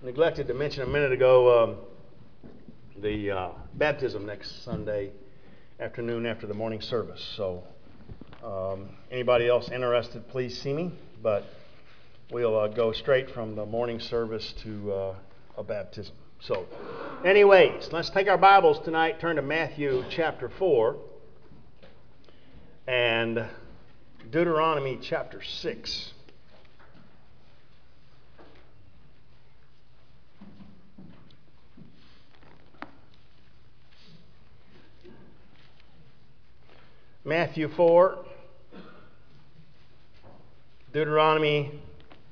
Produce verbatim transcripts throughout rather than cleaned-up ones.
neglected to mention a minute ago um, the uh, baptism next Sunday afternoon after the morning service. So um, anybody else interested, please see me. But we'll uh, go straight from the morning service to uh, a baptism. So anyways, let's take our Bibles tonight, turn to Matthew chapter four and Deuteronomy chapter six. Matthew four, Deuteronomy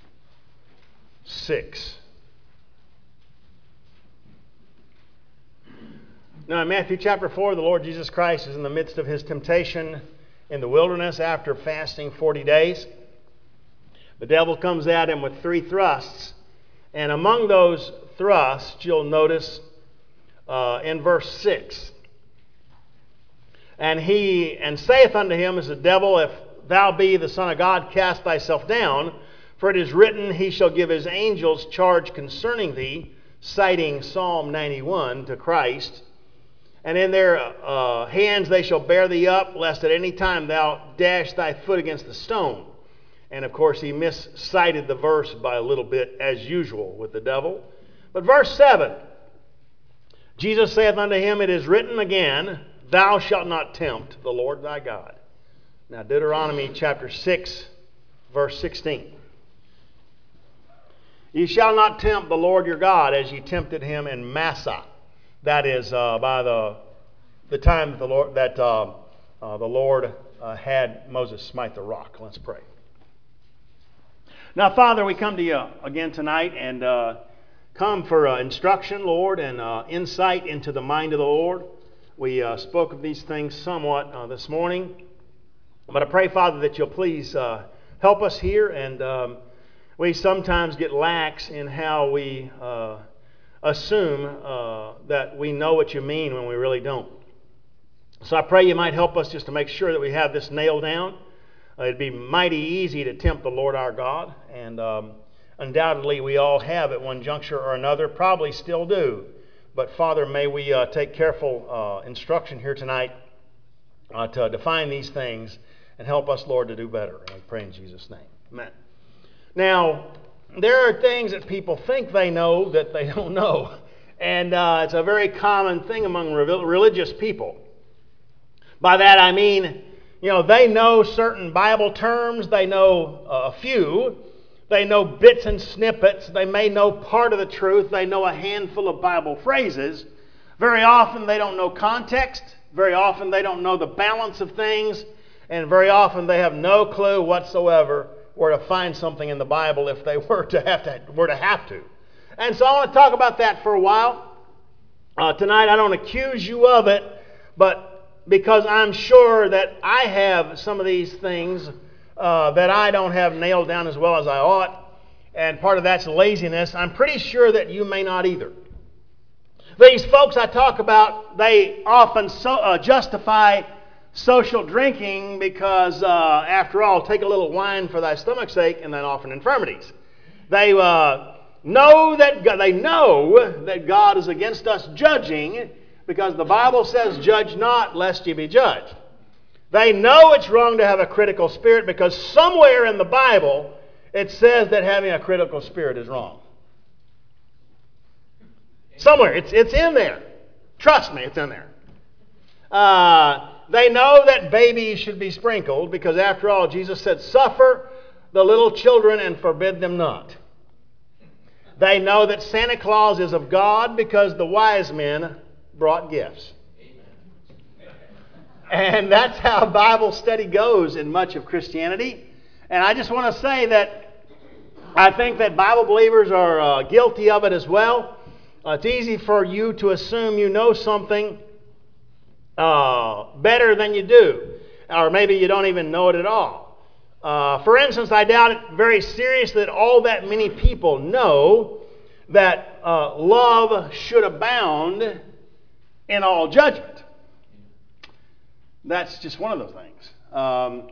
six. Now in Matthew chapter four, the Lord Jesus Christ is in the midst of his temptation in the wilderness after fasting forty days. The devil comes at him with three thrusts. And among those thrusts, you'll notice uh, in verse six, And he and saith unto him, as the devil, If thou be the Son of God, cast thyself down, for it is written, He shall give his angels charge concerning thee, citing Psalm ninety-one to Christ. And in their uh, hands they shall bear thee up, lest at any time thou dash thy foot against the stone. And of course he miscited the verse by a little bit, as usual with the devil. But verse seven, Jesus saith unto him, It is written again, Thou shalt not tempt the Lord thy God. Now Deuteronomy chapter six, verse sixteen. Ye shall not tempt the Lord your God as ye tempted him in Massah. That is uh, by the the time that the Lord that uh, uh, the Lord uh, had Moses smite the rock. Let's pray. Now, Father, we come to you again tonight and uh, come for uh, instruction, Lord, and uh, insight into the mind of the Lord. We uh, spoke of these things somewhat uh, this morning, but I pray, Father, that you'll please uh, help us here. And um, we sometimes get lax in how we uh, assume uh, that we know what you mean when we really don't. So I pray you might help us just to make sure that we have this nailed down. Uh, it'd be mighty easy to tempt the Lord our God, and um, undoubtedly we all have at one juncture or another, probably still do. But Father, may we uh, take careful uh, instruction here tonight uh, to define these things and help us, Lord, to do better. And I pray in Jesus' name. Amen. Now, there are things that people think they know that they don't know. And uh, it's a very common thing among re- religious people. By that I mean, you know, they know certain Bible terms. They know uh, a few. They know bits and snippets. They may know part of the truth. They know a handful of Bible phrases. Very often they don't know context. Very often they don't know the balance of things. And very often they have no clue whatsoever where to find something in the Bible if they were to have to. Were to, have to. And so I want to talk about that for a while. Uh, tonight I don't accuse you of it, but because I'm sure that I have some of these things Uh, that I don't have nailed down as well as I ought, and part of that's laziness. I'm pretty sure that you may not either. These folks I talk about, they often so, uh, justify social drinking because, uh, after all, take a little wine for thy stomach's sake, and then often infirmities. They uh, know that God, they know that God is against us judging, because the Bible says, "Judge not, lest ye be judged." They know it's wrong to have a critical spirit because somewhere in the Bible it says that having a critical spirit is wrong. Somewhere. It's, it's in there. Trust me, it's in there. Uh, they know that babies should be sprinkled because, after all, Jesus said, "Suffer the little children and forbid them not." They know that Santa Claus is of God because the wise men brought gifts. And that's how Bible study goes in much of Christianity. And I just want to say that I think that Bible believers are uh, guilty of it as well. Uh, it's easy for you to assume you know something uh, better than you do. Or maybe you don't even know it at all. Uh, for instance, I doubt it very seriously that all that many people know that uh, love should abound in all judgment. That's just one of those things. Um,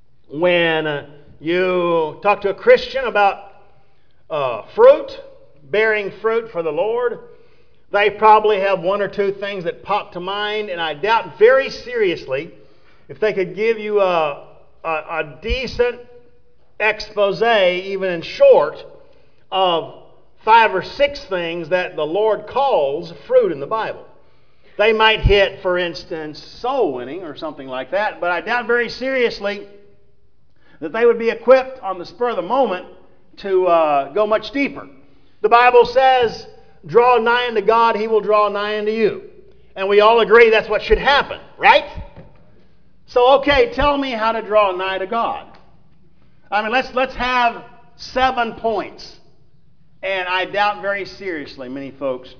when uh, you talk to a Christian about uh, fruit, bearing fruit for the Lord, they probably have one or two things that pop to mind, and I doubt very seriously if they could give you a, a, a decent expose, even in short, of five or six things that the Lord calls fruit in the Bible. They might hit, for instance, soul winning or something like that, but I doubt very seriously that they would be equipped on the spur of the moment to uh, go much deeper. The Bible says, draw nigh unto God, He will draw nigh unto you. And we all agree that's what should happen, right? So, okay, tell me how to draw nigh to God. I mean, let's, let's have seven points. And I doubt very seriously many folks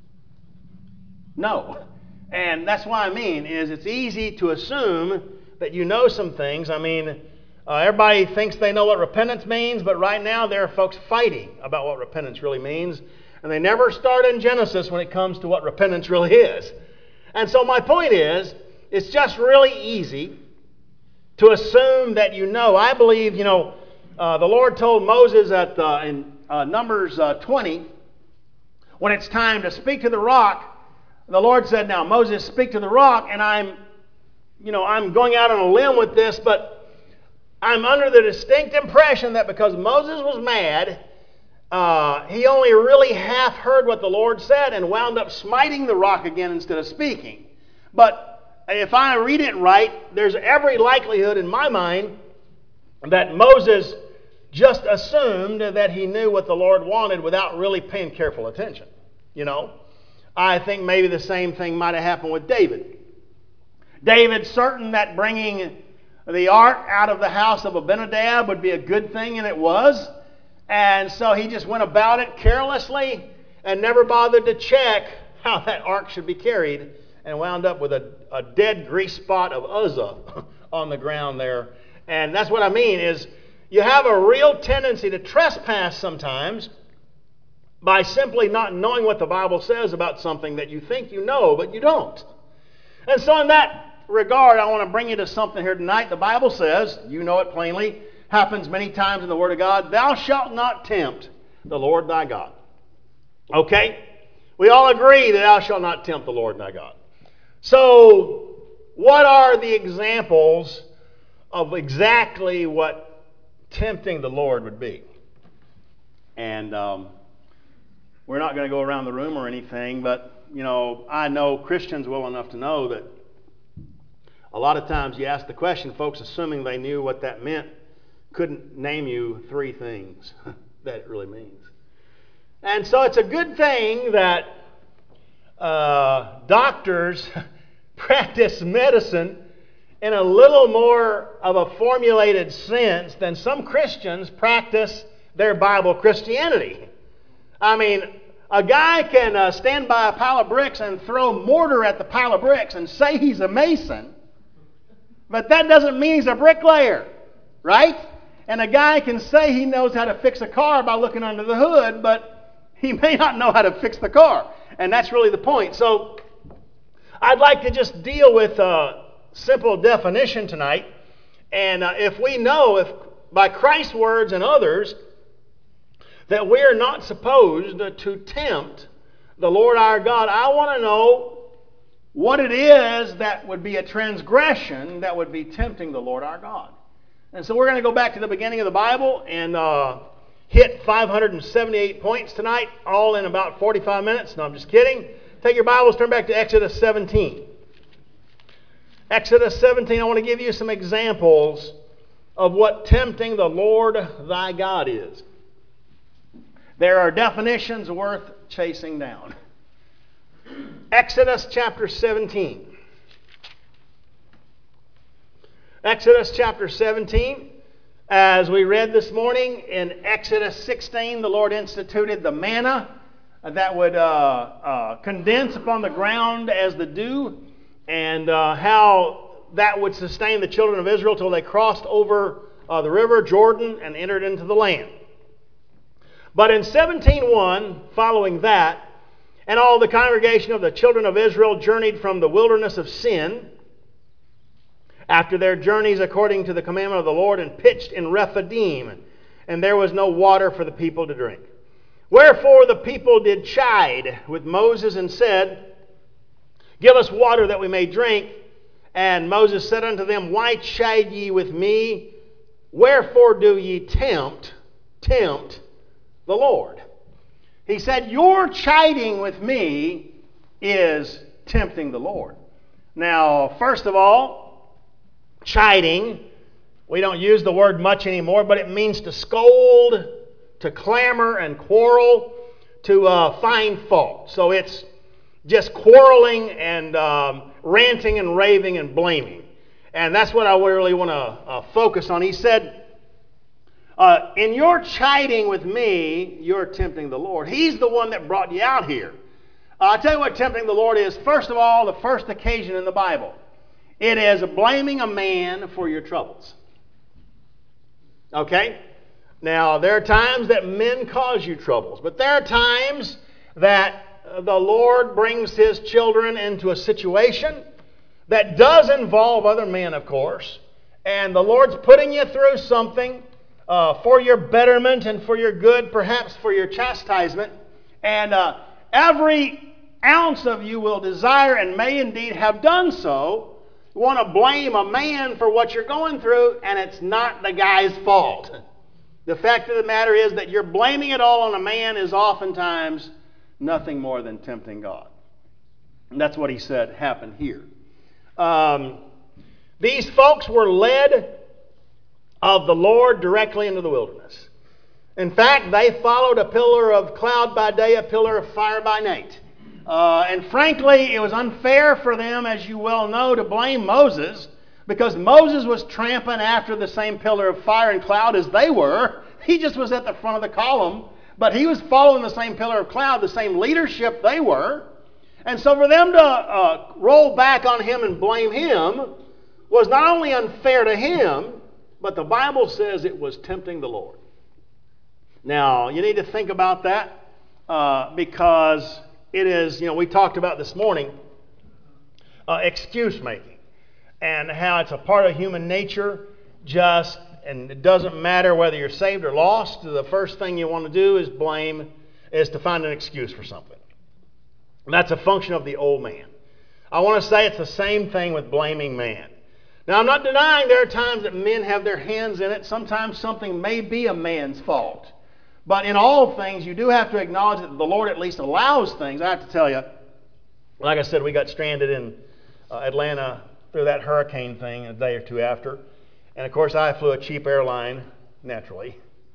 know. And that's what I mean, is it's easy to assume that you know some things. I mean, uh, everybody thinks they know what repentance means, but right now there are folks fighting about what repentance really means. And they never start in Genesis when it comes to what repentance really is. And so my point is, it's just really easy to assume that you know. I believe, you know, uh, the Lord told Moses at, uh, in uh, Numbers uh, twenty, when it's time to speak to the rock, the Lord said, now, Moses, speak to the rock, and I'm, you know, I'm going out on a limb with this, but I'm under the distinct impression that because Moses was mad, uh, he only really half heard what the Lord said and wound up smiting the rock again instead of speaking. But if I read it right, there's every likelihood in my mind that Moses just assumed that he knew what the Lord wanted without really paying careful attention. You know, I think maybe the same thing might have happened with David. David's certain that bringing the ark out of the house of Abinadab would be a good thing, and it was. And so he just went about it carelessly and never bothered to check how that ark should be carried, and wound up with a, a dead grease spot of Uzzah on the ground there. And that's what I mean is you have a real tendency to trespass sometimes by simply not knowing what the Bible says about something that you think you know, but you don't. And so in that regard, I want to bring you to something here tonight. The Bible says, you know it plainly, happens many times in the Word of God, thou shalt not tempt the Lord thy God. Okay? We all agree that thou shalt not tempt the Lord thy God. So, what are the examples of exactly what tempting the Lord would be? And um, we're not going to go around the room or anything, but, you know, I know Christians well enough to know that a lot of times you ask the question, folks, assuming they knew what that meant, couldn't name you three things that it really means. And so it's a good thing that uh, doctors practice medicine in a little more of a formulated sense than some Christians practice their Bible Christianity. I mean, a guy can uh, stand by a pile of bricks and throw mortar at the pile of bricks and say he's a mason, but that doesn't mean he's a bricklayer, right? And a guy can say he knows how to fix a car by looking under the hood, but he may not know how to fix the car. And that's really the point. So I'd like to just deal with a simple definition tonight. And uh, if we know, if by Christ's words and others, that we are not supposed to tempt the Lord our God, I want to know what it is that would be a transgression that would be tempting the Lord our God. And so we're going to go back to the beginning of the Bible and uh, hit five hundred seventy-eight points tonight, all in about forty-five minutes. No, I'm just kidding. Take your Bibles, turn back to Exodus seventeen. Exodus seventeen, I want to give you some examples of what tempting the Lord thy God is. There are definitions worth chasing down. Exodus chapter seventeen. Exodus chapter seventeen. As we read this morning, in Exodus sixteen, the Lord instituted the manna that would uh, uh, condense upon the ground as the dew, and uh, how that would sustain the children of Israel till they crossed over uh, the river Jordan and entered into the land. But in seventeen one, following that, and all the congregation of the children of Israel journeyed from the wilderness of Sin, after their journeys according to the commandment of the Lord, and pitched in Rephidim, and there was no water for the people to drink. Wherefore the people did chide with Moses and said, Give us water that we may drink. And Moses said unto them, Why chide ye with me? Wherefore do ye tempt, tempt the Lord? He said, Your chiding with me is tempting the Lord. Now, first of all, chiding, we don't use the word much anymore, but it means to scold, to clamor and quarrel, to uh, find fault. So it's just quarreling and um, ranting and raving and blaming. And that's what I really want to uh, focus on. He said, uh, in your chiding with me, you're tempting the Lord. He's the one that brought you out here. Uh, I'll tell you what tempting the Lord is. First of all, the first occasion in the Bible. It is blaming a man for your troubles. Okay? Now, there are times that men cause you troubles, but there are times that the Lord brings His children into a situation that does involve other men, of course, and the Lord's putting you through something uh, for your betterment and for your good, perhaps for your chastisement, and uh, every ounce of you will desire and may indeed have done so. You want to blame a man for what you're going through, and it's not the guy's fault. The fact of the matter is that you're blaming it all on a man is oftentimes nothing more than tempting God. And that's what he said happened here. Um, these folks were led of the Lord directly into the wilderness. In fact, they followed a pillar of cloud by day, a pillar of fire by night. Uh, and frankly, it was unfair for them, as you well know, to blame Moses, because Moses was tramping after the same pillar of fire and cloud as they were. He just was at the front of the column, but he was following the same pillar of cloud, the same leadership they were. And so for them to uh, roll back on him and blame him was not only unfair to him, but the Bible says it was tempting the Lord. Now, you need to think about that uh, because it is, you know, we talked about this morning, uh, excuse making. And how it's a part of human nature, just, and it doesn't matter whether you're saved or lost. The first thing you want to do is blame, is to find an excuse for something. And that's a function of the old man. I want to say it's the same thing with blaming man. Now, I'm not denying there are times that men have their hands in it. Sometimes something may be a man's fault. But in all things, you do have to acknowledge that the Lord at least allows things. I have to tell you, like I said, we got stranded in uh, Atlanta through that hurricane thing a day or two after. And of course, I flew a cheap airline, naturally.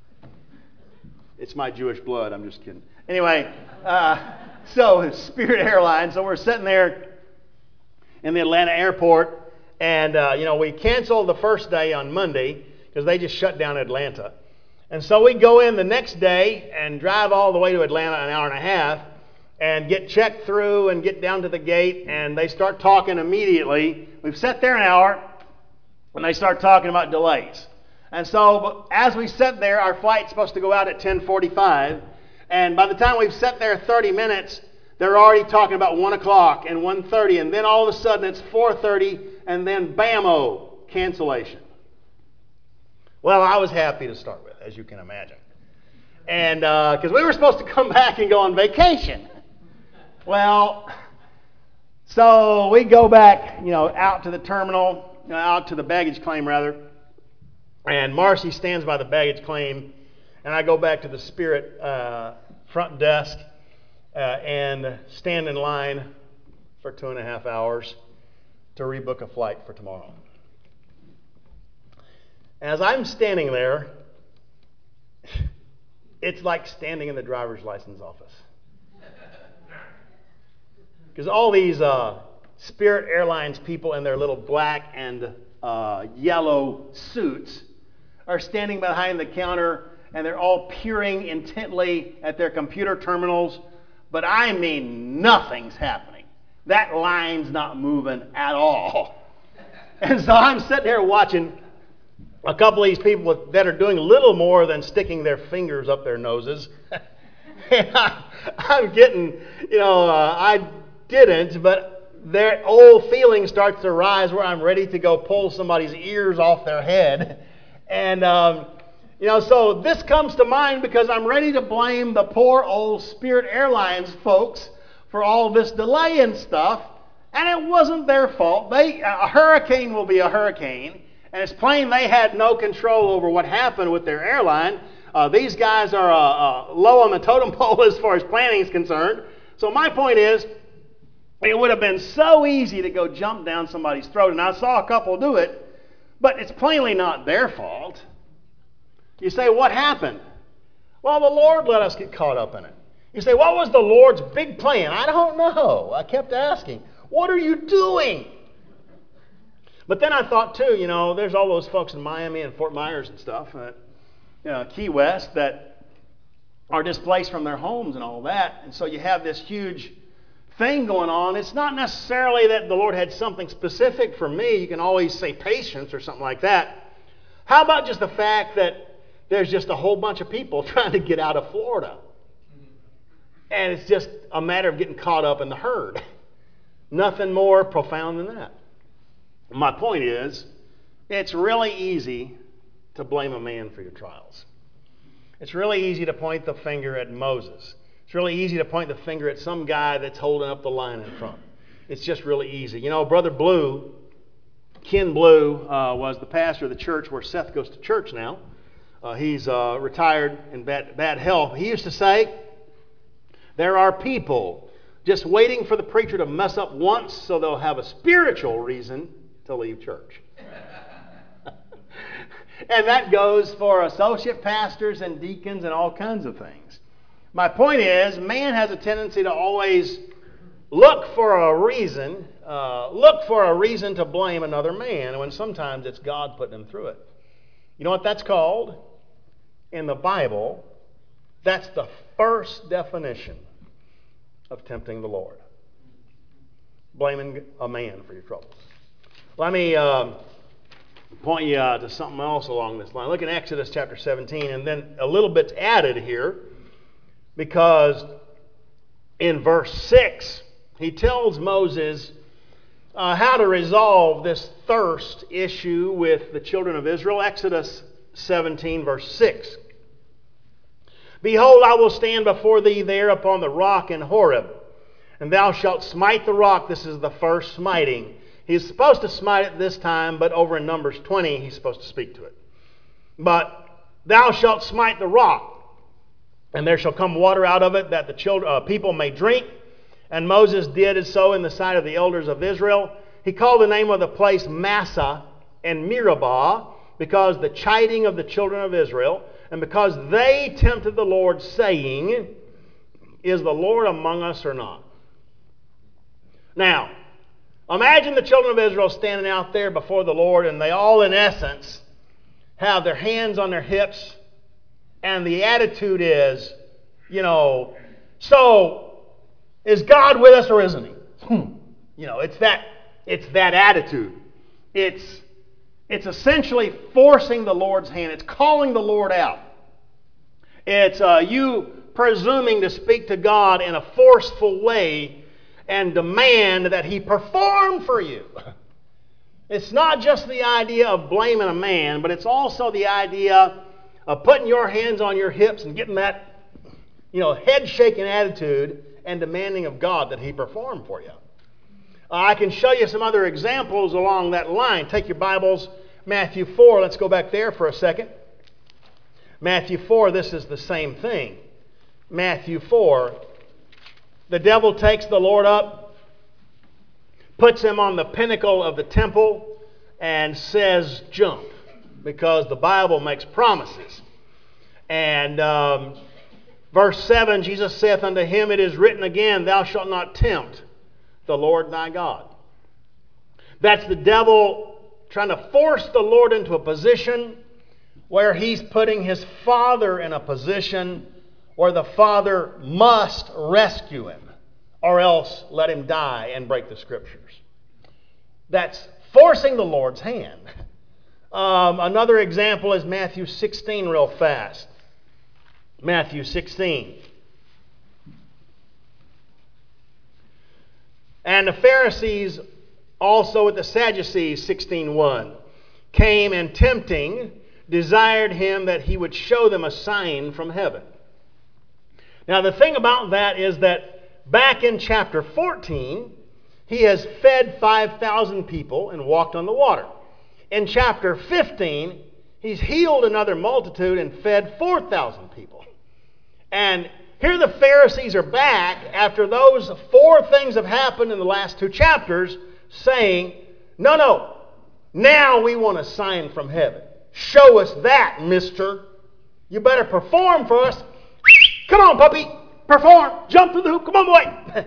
It's my Jewish blood, I'm just kidding. Anyway, uh, so Spirit Airlines, so we're sitting there in the Atlanta airport, and uh, you know, we canceled the first day on Monday because they just shut down Atlanta. And so we go in the next day and drive all the way to Atlanta, an hour and a half, and get checked through and get down to the gate, and they start talking immediately. We've sat there an hour, and they start talking about delays. And so as we sat there, our flight's supposed to go out at ten forty-five, and by the time we've sat there thirty minutes, they're already talking about one o'clock and one thirty, and then all of a sudden it's four thirty, and then bam-o, cancellation. Well, I was happy to start with, as you can imagine. And because uh, we were supposed to come back and go on vacation. Well, so we go back, you know, out to the terminal, you know, out to the baggage claim, rather. And Marcy stands by the baggage claim, and I go back to the Spirit uh, front desk uh, and stand in line for two and a half hours to rebook a flight for tomorrow. As I'm standing there, it's like standing in the driver's license office. Because all these uh, Spirit Airlines people in their little black and uh, yellow suits are standing behind the counter, and they're all peering intently at their computer terminals. But I mean, nothing's happening. That line's not moving at all. And so I'm sitting there watching a couple of these people with, that are doing little more than sticking their fingers up their noses. And I, I'm getting, you know, uh, I didn't, but their old feeling starts to rise where I'm ready to go pull somebody's ears off their head. And, um, You know, so this comes to mind because I'm ready to blame the poor old Spirit Airlines folks for all this delay and stuff, and it wasn't their fault. They, a hurricane will be a hurricane, and it's plain they had no control over what happened with their airline. Uh, these guys are uh, uh, low on the totem pole as far as planning is concerned. So my point is, it would have been so easy to go jump down somebody's throat, and I saw a couple do it, but it's plainly not their fault. You say, what happened? Well, the Lord let us get caught up in it. You say, what was the Lord's big plan? I don't know. I kept asking, what are you doing? But then I thought, too, you know, there's all those folks in Miami and Fort Myers and stuff, uh, you know, Key West, that are displaced from their homes and all that. And so you have this huge thing going on. It's not necessarily that the Lord had something specific for me. You can always say patience or something like that. How about just the fact that there's just a whole bunch of people trying to get out of Florida? And it's just a matter of getting caught up in the herd. Nothing more profound than that. My point is, it's really easy to blame a man for your trials. It's really easy to point the finger at Moses. It's really easy to point the finger at some guy that's holding up the line in front. It's just really easy. You know, Brother Blue, Ken Blue, uh, was the pastor of the church where Seth goes to church now. Uh, he's uh, retired in bad, bad health. He used to say, there are people just waiting for the preacher to mess up once so they'll have a spiritual reason to leave church. And that goes for associate pastors and deacons and all kinds of things. My point is, man has a tendency to always look for a reason, uh, look for a reason to blame another man, when sometimes it's God putting him through it. You know what that's called? In the Bible, that's the first definition of tempting the Lord. Blaming a man for your troubles. Let me um, point you uh, to something else along this line. Look in Exodus chapter seventeen, and then a little bit's added here, because in verse six, he tells Moses uh, how to resolve this thirst issue with the children of Israel. Exodus seventeen, verse six. Behold, I will stand before thee there upon the rock in Horeb, and thou shalt smite the rock. This is the first smiting. He's supposed to smite it this time, but over in Numbers twenty, he's supposed to speak to it. But thou shalt smite the rock, and there shall come water out of it, that the children, uh, people may drink. And Moses did so in the sight of the elders of Israel. He called the name of the place Massah and Meribah, because the chiding of the children of Israel, and because they tempted the Lord, saying, is the Lord among us or not? Now, imagine the children of Israel standing out there before the Lord, and they all, in essence, have their hands on their hips, and the attitude is, you know, so is God with us or isn't he? Hmm. You know, it's that, it's that attitude. It's, it's essentially forcing the Lord's hand. It's calling the Lord out. It's uh, you presuming to speak to God in a forceful way and demand that he perform for you. It's not just the idea of blaming a man, but it's also the idea of putting your hands on your hips and getting that, you know, head-shaking attitude and demanding of God that he perform for you. Uh, I can show you some other examples along that line. Take your Bibles, Matthew four. Let's go back there for a second. Matthew four, this is the same thing. Matthew four, the devil takes the Lord up, puts him on the pinnacle of the temple, and says, jump, because the Bible makes promises. And um, verse seven, Jesus saith unto him, it is written again, thou shalt not tempt the Lord thy God. That's the devil trying to force the Lord into a position where he's putting his Father in a position where the Father must rescue him, or else let him die and break the Scriptures. That's forcing the Lord's hand. Um, another example is Matthew sixteen real fast. Matthew sixteen. And the Pharisees also with the Sadducees, sixteen one, came and tempting desired him that he would show them a sign from heaven. Now the thing about that is that back in chapter fourteen, he has fed five thousand people and walked on the water. In chapter fifteen, he's healed another multitude and fed four thousand people. And here the Pharisees are back after those four things have happened in the last two chapters, saying, no, no, now we want a sign from heaven. Show us that, mister. You better perform for us. Come on, puppy. Perform. Jump through the hoop. Come on, boy.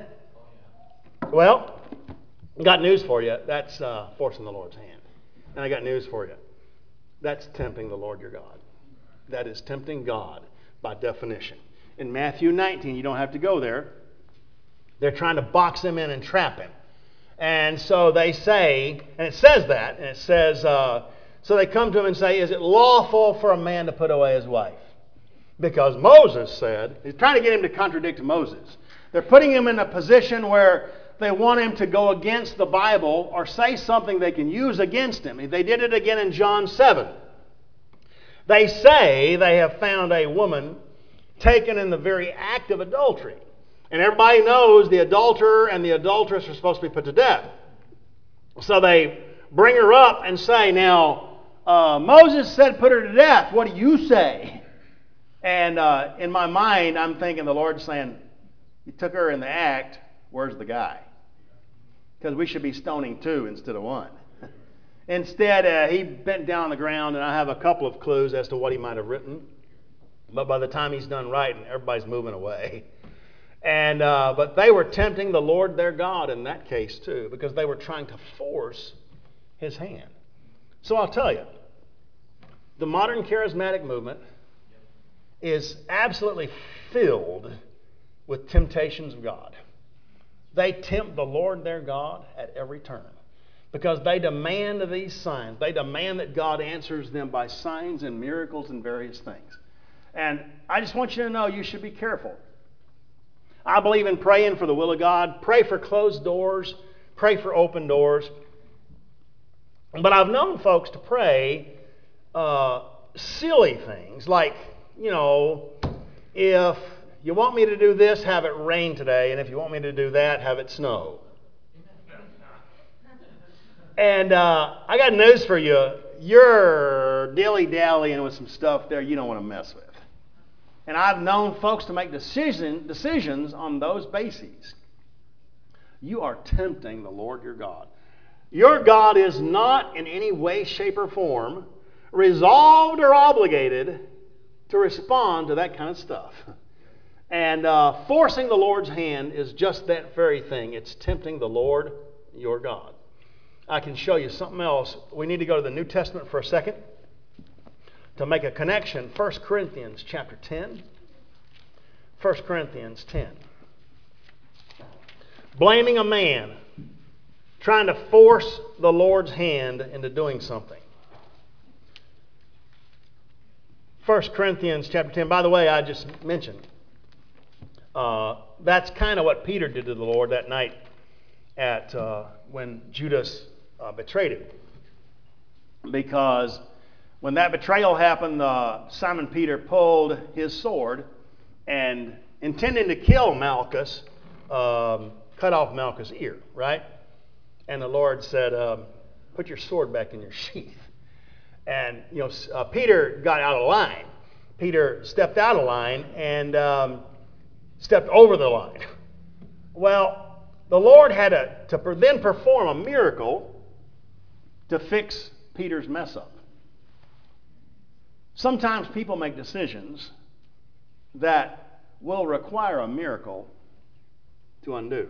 Well, got news for you. That's uh, forcing the Lord's hand. And I got news for you. That's tempting the Lord your God. That is tempting God by definition. In Matthew nineteen, you don't have to go there. They're trying to box him in and trap him. And so they say, and it says that, and it says, uh, so they come to him and say, is it lawful for a man to put away his wife? Because Moses said, he's trying to get him to contradict Moses. They're putting him in a position where they want him to go against the Bible or say something they can use against him. They did it again in John seven. They say they have found a woman taken in the very act of adultery. And everybody knows the adulterer and the adulteress are supposed to be put to death. So they bring her up and say, now, uh, Moses said put her to death. What do you say? And uh, in my mind, I'm thinking the Lord's saying, you took her in the act, where's the guy? Because we should be stoning two instead of one. Instead, uh, he bent down on the ground, and I have a couple of clues as to what he might have written. But by the time he's done writing, everybody's moving away. And uh, but they were tempting the Lord their God in that case too, because they were trying to force his hand. So I'll tell you, the modern charismatic movement is absolutely filled with temptations of God. They tempt the Lord their God at every turn because they demand these signs. They demand that God answers them by signs and miracles and various things. And I just want you to know you should be careful. I believe in praying for the will of God. Pray for closed doors. Pray for open doors. But I've known folks to pray uh, silly things like, you know, if you want me to do this, have it rain today. And if you want me to do that, have it snow. And uh, I got news for you. You're dilly-dallying with some stuff there you don't want to mess with. And I've known folks to make decision, decisions on those bases. You are tempting the Lord your God. Your God is not in any way, shape, or form resolved or obligated to respond to that kind of stuff. And uh, forcing the Lord's hand is just that very thing. It's tempting the Lord your God. I can show you something else. We need to go to the New Testament for a second to make a connection. First Corinthians chapter ten. First Corinthians ten. Blaming a man, trying to force the Lord's hand into doing something. First Corinthians chapter ten. By the way, I just mentioned, uh, that's kind of what Peter did to the Lord that night at uh, when Judas uh, betrayed him. Because when that betrayal happened, uh, Simon Peter pulled his sword and, intending to kill Malchus, um, cut off Malchus' ear, right? And the Lord said, um, put your sword back in your sheath. And, you know, uh, Peter got out of line. Peter stepped out of line and um, stepped over the line. Well, the Lord had to, to then perform a miracle to fix Peter's mess up. Sometimes people make decisions that will require a miracle to undo.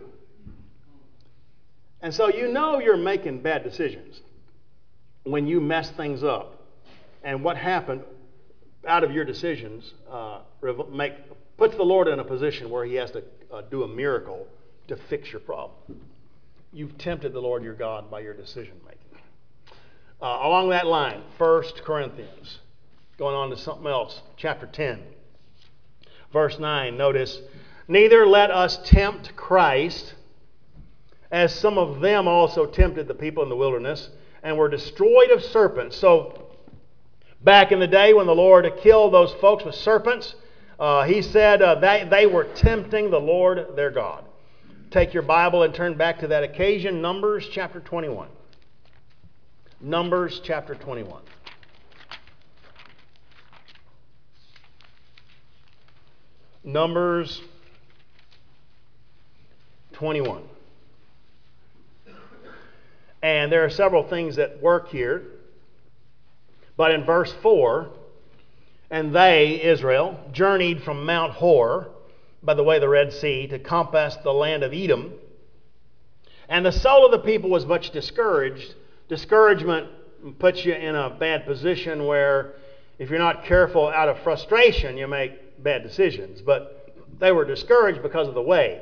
And so you know you're making bad decisions when you mess things up. And what happened out of your decisions uh, make, puts the Lord in a position where he has to uh, do a miracle to fix your problem. You've tempted the Lord your God by your decision making. Uh, along that line, First Corinthians. Going on to something else, chapter ten, verse nine. Notice, neither let us tempt Christ, as some of them also tempted the people in the wilderness, and were destroyed of serpents. So, Back in the day when the Lord killed those folks with serpents, uh, he said uh, they, they were tempting the Lord their God. Take your Bible and turn back to that occasion, Numbers chapter twenty-one. Numbers chapter twenty-one. Numbers twenty-one. And there are several things that work here. But in verse four, and they, Israel, journeyed from Mount Hor, by the way of the Red Sea, to compass the land of Edom. And the soul of the people was much discouraged. Discouragement puts you in a bad position where if you're not careful, out of frustration, you make bad decisions. But they were discouraged because of the way.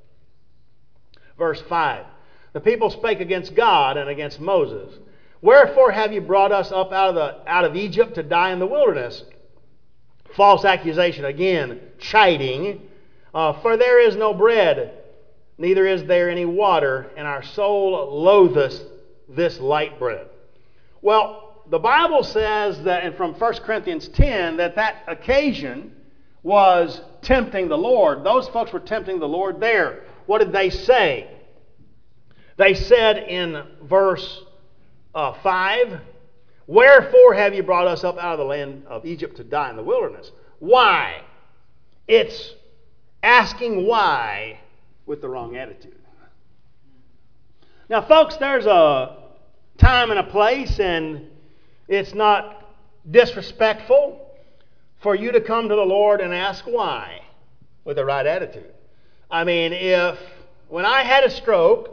Verse five, the people spake against God and against Moses. Wherefore have you brought us up out of, the, out of Egypt to die in the wilderness? False accusation, again, chiding. Uh, for there is no bread, neither is there any water, and our soul loatheth this light bread. Well, the Bible says that, and from First Corinthians ten, that that occasion was tempting the Lord. Those folks were tempting the Lord there. What did they say? They said in verse uh, five, wherefore have you brought us up out of the land of Egypt to die in the wilderness? Why? It's asking why with the wrong attitude. Now, folks, there's a time and a place, and it's not disrespectful for you to come to the Lord and ask why with the right attitude. I mean, if when I had a stroke,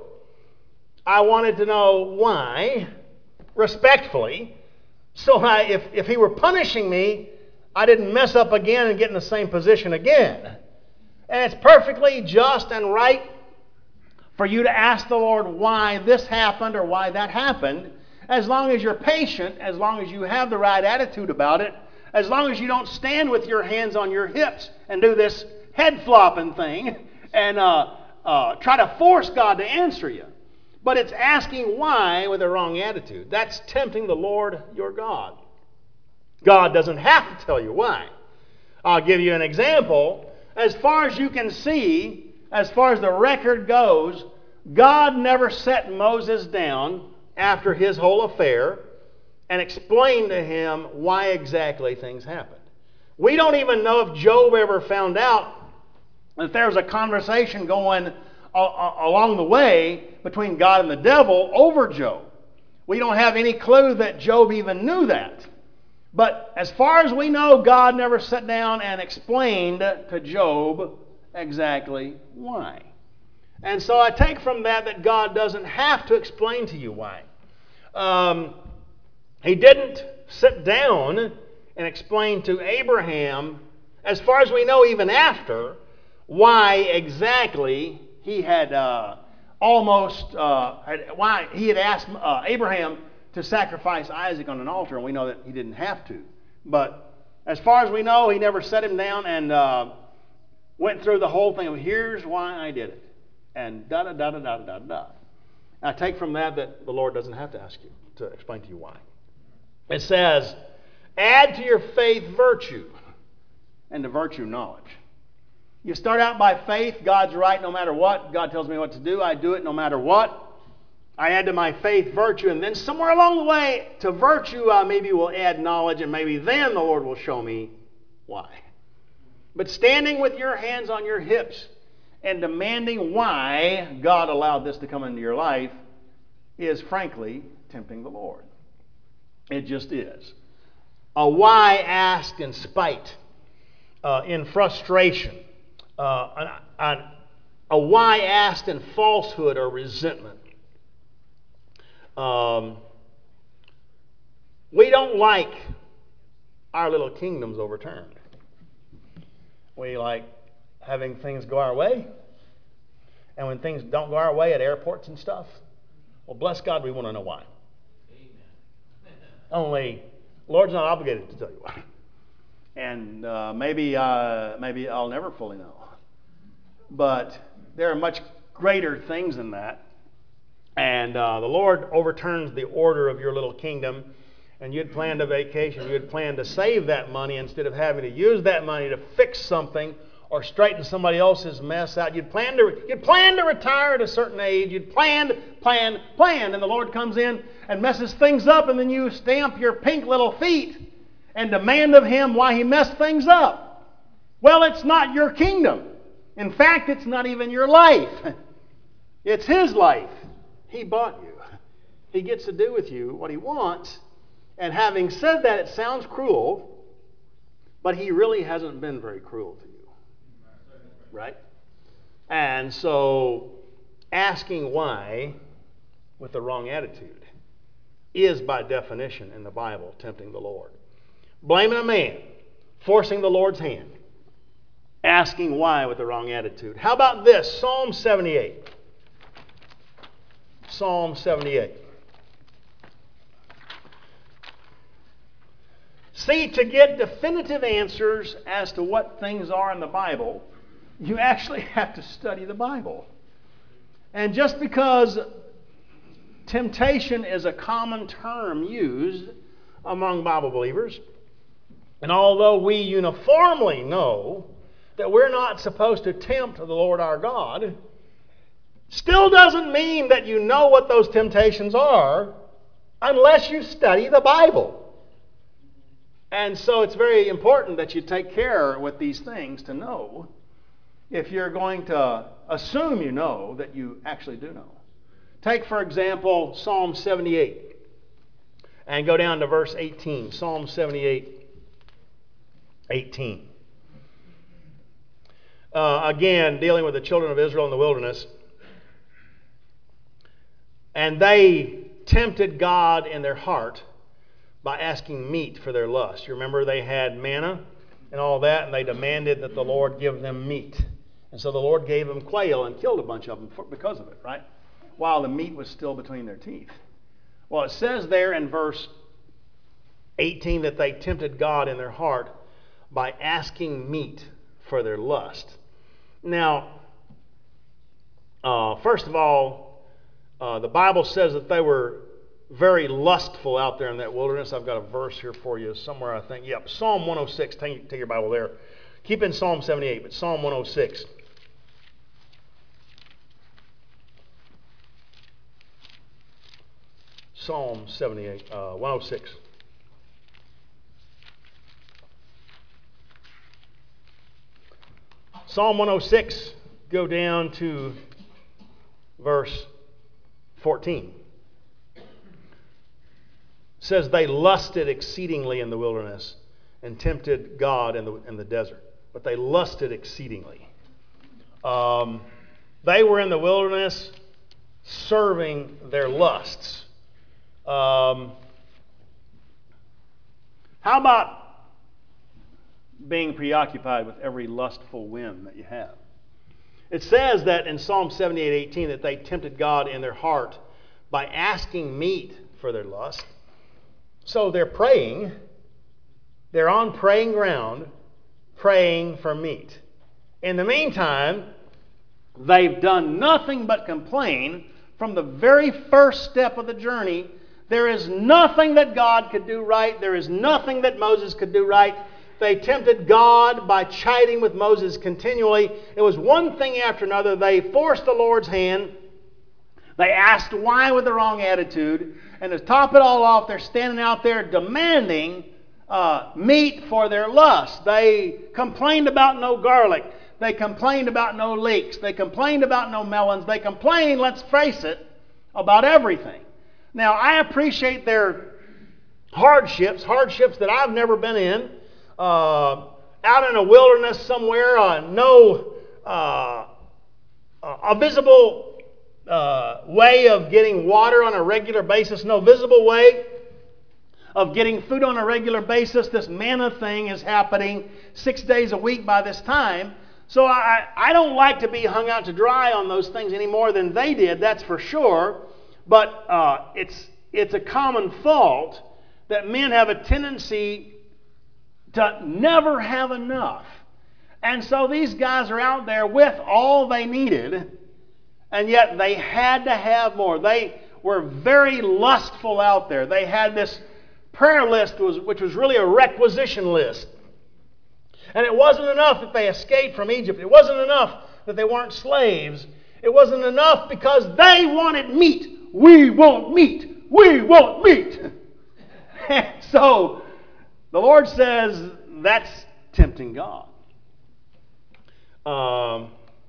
I wanted to know why, respectfully, so I, if, if he were punishing me, I didn't mess up again and get in the same position again. And it's perfectly just and right for you to ask the Lord why this happened or why that happened, as long as you're patient, as long as you have the right attitude about it, as long as you don't stand with your hands on your hips and do this head flopping thing and uh, uh, try to force God to answer you. But it's asking why with a wrong attitude. That's tempting the Lord your God. God doesn't have to tell you why. I'll give you an example. As far as you can see, as far as the record goes, God never set Moses down after his whole affair and explained to him why exactly things happened. We don't even know if Job ever found out that there was a conversation going along the way between God and the devil over Job. We don't have any clue that Job even knew that. But as far as we know, God never sat down and explained to Job exactly why. And so I take from that that God doesn't have to explain to you why. Um, he didn't sit down and explain to Abraham, as far as we know even after, why exactly he had uh, almost, uh, why he had asked uh, Abraham to sacrifice Isaac on an altar, and we know that he didn't have to. But as far as we know, he never set him down and uh, went through the whole thing of, here's why I did it, and da-da-da-da-da-da-da. I take from that that the Lord doesn't have to ask you to explain to you why. It says, add to your faith virtue, and to virtue knowledge. You start out by faith. God's right no matter what. God tells me what to do. I do it no matter what. I add to my faith virtue, and then somewhere along the way to virtue I maybe will add knowledge, and maybe then the Lord will show me why. But standing with your hands on your hips and demanding why God allowed this to come into your life is frankly tempting the Lord. It just is. A why asked in spite, uh, in frustration, uh, a, a, a why asked in falsehood or resentment. Um, we don't like our little kingdoms overturned. We like having things go our way. And when things don't go our way at airports and stuff, well, bless God, we want to know why. Amen. Only, Lord's not obligated to tell you why. And uh, maybe, uh, maybe I'll never fully know. But there are much greater things than that. And uh, the Lord overturns the order of your little kingdom and you'd planned a vacation, you'd planned to save that money instead of having to use that money to fix something or straighten somebody else's mess out. You'd planned to, you'd planned to retire at a certain age. You'd planned, planned, planned, and the Lord comes in and messes things up, and then you stamp your pink little feet and demand of Him why He messed things up. Well, it's not your kingdom. In fact, it's not even your life. It's His life. He bought you. He gets to do with you what He wants. And having said that, it sounds cruel, but He really hasn't been very cruel to you. Right? And so, asking why with the wrong attitude is by definition in the Bible tempting the Lord. Blaming a man, forcing the Lord's hand, asking why with the wrong attitude. How about this? Psalm seventy-eight. Psalm seventy-eight. See, to get definitive answers as to what things are in the Bible, you actually have to study the Bible. And just because temptation is a common term used among Bible believers, and although we uniformly know that we're not supposed to tempt the Lord our God, still doesn't mean that you know what those temptations are unless you study the Bible. And so it's very important that you take care with these things to know if you're going to assume you know that you actually do know. Take, for example, Psalm seventy-eight and go down to verse eighteen. Psalm seventy-eight, eighteen. Uh, again, dealing with the children of Israel in the wilderness. And they tempted God in their heart by asking meat for their lust. You remember they had manna and all that, and they demanded that the Lord give them meat. And so the Lord gave them quail and killed a bunch of them for, because of it, right? While the meat was still between their teeth. Well, it says there in verse eighteen that they tempted God in their heart by asking meat for their lust. Now, uh, first of all, uh, the Bible says that they were very lustful out there in that wilderness. I've got a verse here for you somewhere, I think. Yep, Psalm one oh six. Take, take your Bible there. Keep in Psalm seventy-eight, but Psalm one oh six. Psalm seventy-eight, uh, one oh six. Psalm one oh six, go down to verse fourteen. Says they lusted exceedingly in the wilderness and tempted God in the, in the desert. But they lusted exceedingly. Um, they were in the wilderness serving their lusts. Um, how about being preoccupied with every lustful whim that you have? It says that in Psalm seventy-eight, eighteen that they tempted God in their heart by asking meat for their lust. So they're praying, they're on praying ground, praying for meat. In the meantime, they've done nothing but complain from the very first step of the journey. There is nothing that God could do right. There is nothing that Moses could do right. They tempted God by chiding with Moses continually. It was one thing after another. They forced the Lord's hand. They asked why with the wrong attitude. And to top it all off, they're standing out there demanding uh, meat for their lust. They complained about no garlic. They complained about no leeks. They complained about no melons. They complained, let's face it, about everything. Now, I appreciate their hardships, hardships that I've never been in. Uh, out in a wilderness somewhere, uh, no uh, a visible Uh, way of getting water on a regular basis, no visible way of getting food on a regular basis. This manna thing is happening six days a week by this time. So I, I don't like to be hung out to dry on those things any more than they did, that's for sure. But uh, it's, it's a common fault that men have a tendency to never have enough. And so these guys are out there with all they needed, and yet they had to have more. They were very lustful out there. They had this prayer list, was, which was really a requisition list. And it wasn't enough that they escaped from Egypt. It wasn't enough that they weren't slaves. It wasn't enough because they wanted meat. We want meat. We want meat. So the Lord says that's tempting God. Um,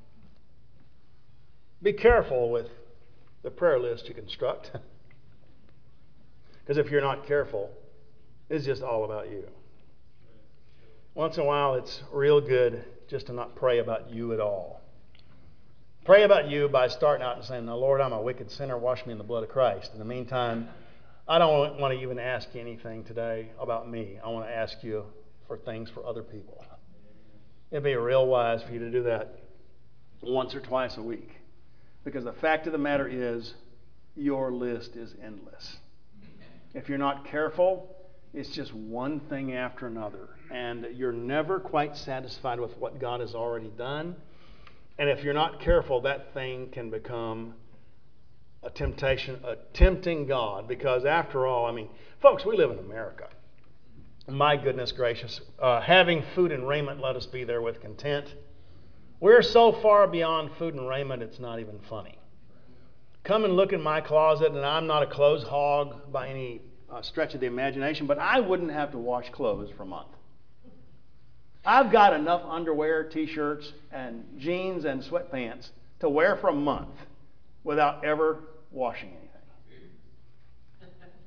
be careful with the prayer list you construct. Because if you're not careful, it's just all about you. Once in a while, it's real good just to not pray about you at all. Pray about you by starting out and saying, "Now, Lord, I'm a wicked sinner. Wash me in the blood of Christ." In the meantime, I don't want to even ask you anything today about me. I want to ask you for things for other people. It'd be real wise for you to do that once or twice a week. Because the fact of the matter is, your list is endless. If you're not careful, it's just one thing after another. And you're never quite satisfied with what God has already done. And if you're not careful, that thing can become a temptation, a tempting God. Because after all, I mean, folks, we live in America. My goodness gracious. Uh, having food and raiment, let us be there with content. We're so far beyond food and raiment, it's not even funny. Come and look in my closet, and I'm not a clothes hog by any uh, stretch of the imagination, but I wouldn't have to wash clothes for a month. I've got enough underwear, t-shirts, and jeans and sweatpants to wear for a month without ever washing anything.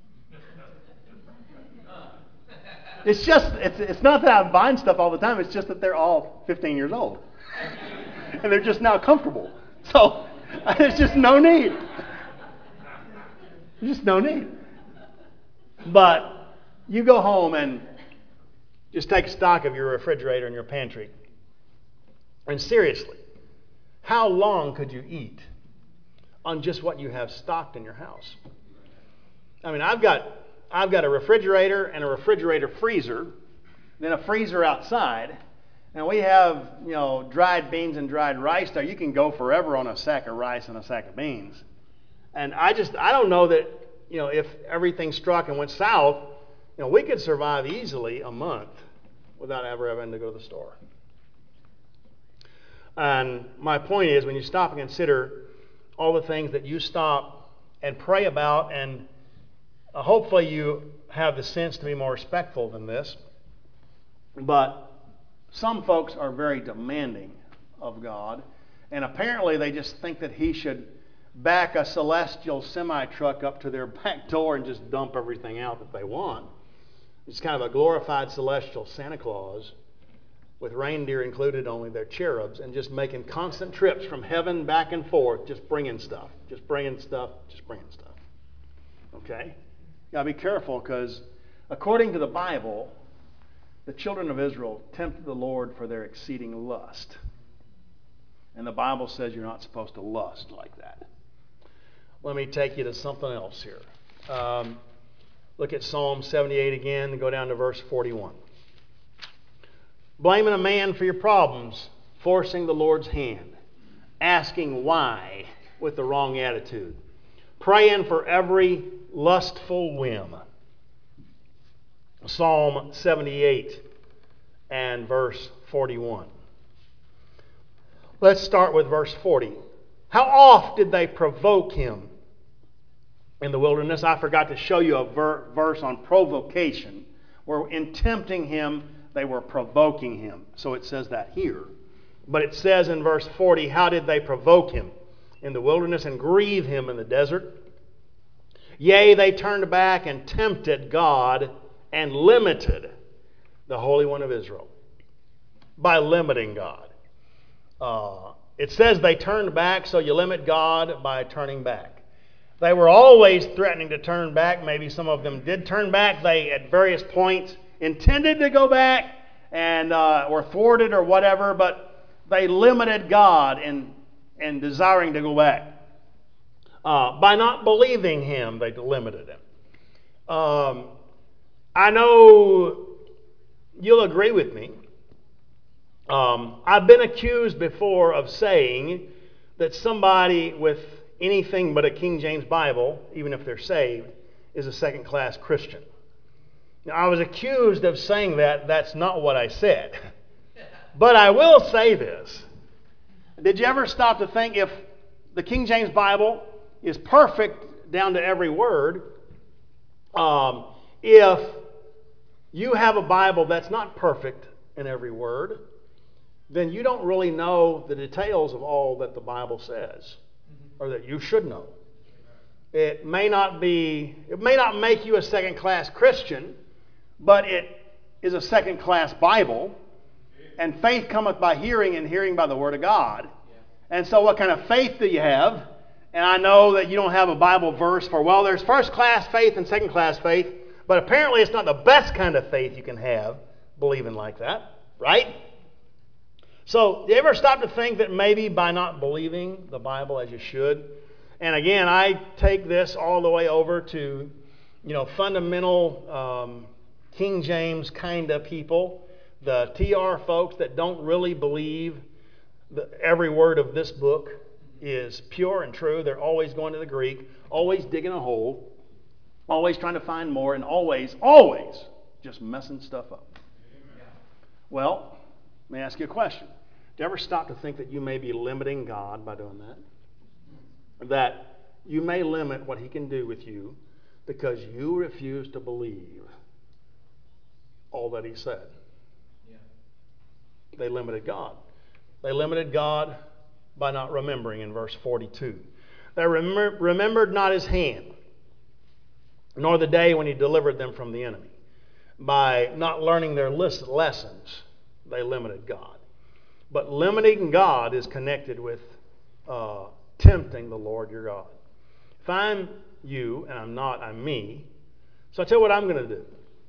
It's just, it's, it's not that I'm buying stuff all the time, it's just that they're all fifteen years old. And they're just now comfortable. So there's just no need. There's just no need. But you go home and just take stock of your refrigerator and your pantry. And seriously, how long could you eat on just what you have stocked in your house? I mean, I've got I've got a refrigerator and a refrigerator freezer, then a freezer outside. And we have, you know, dried beans and dried rice there. You can go forever on a sack of rice and a sack of beans. And I just, I don't know that, you know, if everything struck and went south, you know, we could survive easily a month without ever having to go to the store. And my point is, when you stop and consider all the things that you stop and pray about, and uh, hopefully you have the sense to be more respectful than this, but some folks are very demanding of God, and apparently they just think that He should back a celestial semi-truck up to their back door and just dump everything out that they want. It's kind of a glorified celestial Santa Claus with reindeer included, only they're cherubs, and just making constant trips from heaven back and forth, just bringing stuff, just bringing stuff, just bringing stuff. Okay? You got to be careful, because according to the Bible, the children of Israel tempted the Lord for their exceeding lust. And the Bible says you're not supposed to lust like that. Let me take you to something else here. Um, look at Psalm seventy-eight again and go down to verse forty-one. Blaming a man for your problems, forcing the Lord's hand, asking why with the wrong attitude, praying for every lustful whim. Psalm seventy-eight and verse forty-one. Let's start with verse forty. How oft did they provoke him in the wilderness? I forgot to show you a ver- verse on provocation, where in tempting him, they were provoking him. So it says that here. But it says in verse forty, how did they provoke him in the wilderness and grieve him in the desert? Yea, they turned back and tempted God and limited the Holy One of Israel by limiting God. Uh, it says they turned back, so you limit God by turning back. They were always threatening to turn back. Maybe some of them did turn back. They, at various points, intended to go back and uh, were thwarted or whatever, but they limited God in, in desiring to go back. Uh, by not believing Him, they limited Him. Um, I know you'll agree with me. Um, I've been accused before of saying that somebody with anything but a King James Bible, even if they're saved, is a second-class Christian. Now, I was accused of saying that. That's not what I said. But I will say this. Did you ever stop to think if the King James Bible is perfect down to every word, um, if you have a Bible that's not perfect in every word, then you don't really know the details of all that the Bible says, or that you should know. It may not be, it may not make you a second-class Christian, but it is a second-class Bible, and faith cometh by hearing, and hearing by the Word of God. And so what kind of faith do you have? And I know that you don't have a Bible verse for, well, there's first-class faith and second-class faith, but apparently it's not the best kind of faith you can have, believing like that, right? So, do you ever stop to think that maybe by not believing the Bible as you should, and again, I take this all the way over to, you know, fundamental um, King James kind of people, the T R folks that don't really believe that every word of this book is pure and true. They're always going to the Greek, always digging a hole, always trying to find more, and always, always just messing stuff up. Well, let me ask you a question. Do you ever stop to think that you may be limiting God by doing that? That you may limit what He can do with you because you refuse to believe all that He said. Yeah. They limited God. They limited God by not remembering in verse forty-two. They remember, remembered not His hand, nor the day when He delivered them from the enemy. By not learning their lessons, they limited God. But limiting God is connected with uh, tempting the Lord your God. If I'm you, and I'm not, I'm me, so I tell you what I'm going to do.